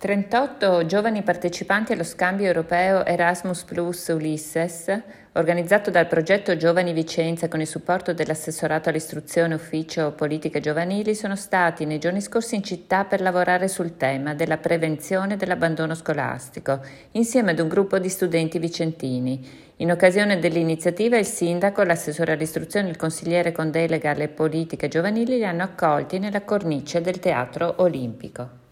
38 giovani partecipanti allo scambio europeo Erasmus Plus Ulysses, organizzato dal progetto Giovani Vicenza con il supporto dell'assessorato all'istruzione Ufficio Politiche Giovanili, sono stati nei giorni scorsi in città per lavorare sul tema della prevenzione dell'abbandono scolastico, insieme ad un gruppo di studenti vicentini. In occasione dell'iniziativa il sindaco, l'assessore all'istruzione e il consigliere con delega alle politiche giovanili li hanno accolti nella cornice del Teatro Olimpico.